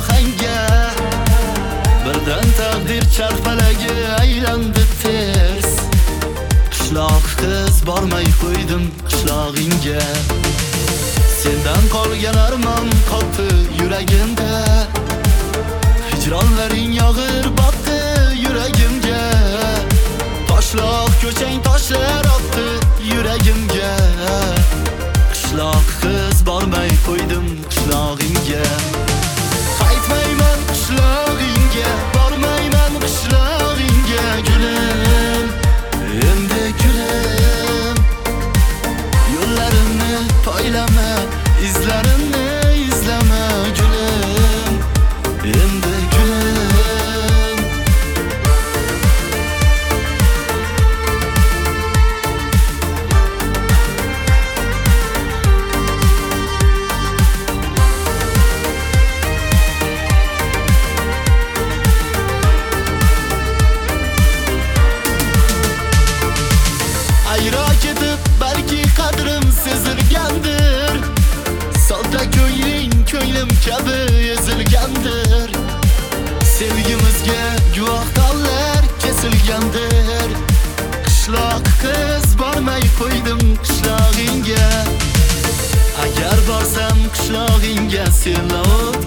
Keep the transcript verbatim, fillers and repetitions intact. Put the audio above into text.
ohangga. Birdan taqdir charxpalagi aylandi ters. Qishloq qiz bormay qo'ydim qishlog'ingga. Sendan qolgan armon qotdi yuragimda. Hijronlaring yog'ir botdi yuragimga. Toshloq ko'chang toshlar otdi yuragimga. Qishloq qiz bormay qo'ydim qishlog'ingga. Qaytmayman qishlog'ingga, bormayman qishlog'ingga gulim. Endi gulim, yo'llarimni poylama, izlarimni izlama gulim. Endi gulim. Ayro ketib balki qadrim sezilgandir. Sodda ko'ying ko'nglim kabi ezilgandir. Sevgimizga guvoh tollar kesilgandir. Qishloq qiz bormay qo'ydim qishlog'ingga. Agar borsam qishlog'ingga, senla